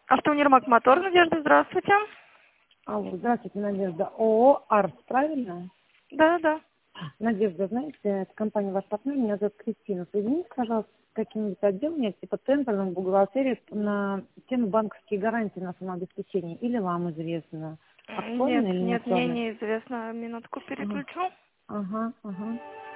Автоунивермаг Мотор, Надежда, здравствуйте. Алло, здравствуйте, Надежда. ООО «Арс», правильно? Да, да. Надежда, знаете, это компания «Ваш партнер», меня зовут Кристина. Соедините, пожалуйста, с каким-нибудь отделом, типа центральным бухгалтерии на тему банковские гарантии на самообеспечение. Или вам известно, актуально Нет, или не нет, мне актуально? неизвестно. Минутку Ага, переключу. ага, ага.